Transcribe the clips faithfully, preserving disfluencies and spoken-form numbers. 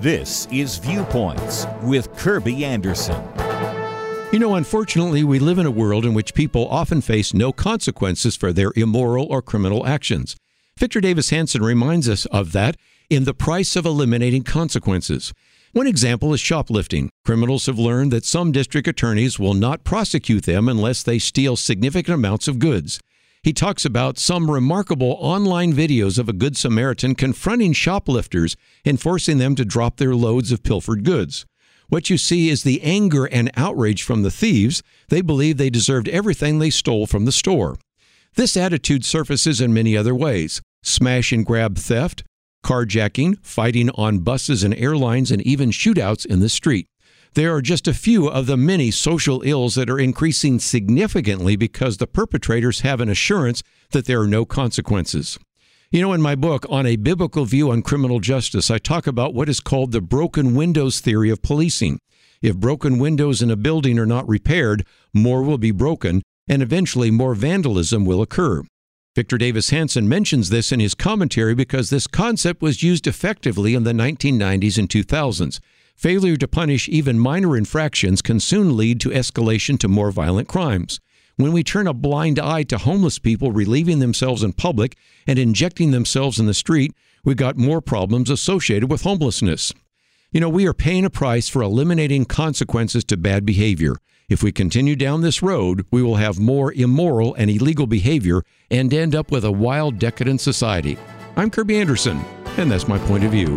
This is Viewpoints with Kirby Anderson. You know, unfortunately, we live in a world in which people often face no consequences for their immoral or criminal actions. Victor Davis Hanson reminds us of that in The Price of Eliminating Consequences. One example is shoplifting. Criminals have learned that some district attorneys will not prosecute them unless they steal significant amounts of goods. He talks about some remarkable online videos of a Good Samaritan confronting shoplifters and forcing them to drop their loads of pilfered goods. What you see is the anger and outrage from the thieves. They believe they deserved everything they stole from the store. This attitude surfaces in many other ways: smash and grab theft, carjacking, fighting on buses and airlines, and even shootouts in the street. There are just a few of the many social ills that are increasing significantly because the perpetrators have an assurance that there are no consequences. You know, in my book, On a Biblical View on Criminal Justice, I talk about what is called the broken windows theory of policing. If broken windows in a building are not repaired, more will be broken, and eventually more vandalism will occur. Victor Davis Hanson mentions this in his commentary because this concept was used effectively in the nineteen nineties and two thousands. Failure to punish even minor infractions can soon lead to escalation to more violent crimes. When we turn a blind eye to homeless people relieving themselves in public and injecting themselves in the street, we've got more problems associated with homelessness. You know, we are paying a price for eliminating consequences to bad behavior. If we continue down this road, we will have more immoral and illegal behavior and end up with a wild, decadent society. I'm Kirby Anderson, and that's my point of view.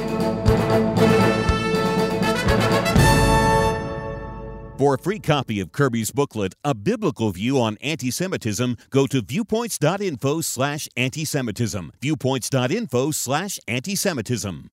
For a free copy of Kirby's booklet, A Biblical View on Anti-Semitism, go to viewpoints.info slash anti-Semitism. Viewpoints.info slash anti-Semitism.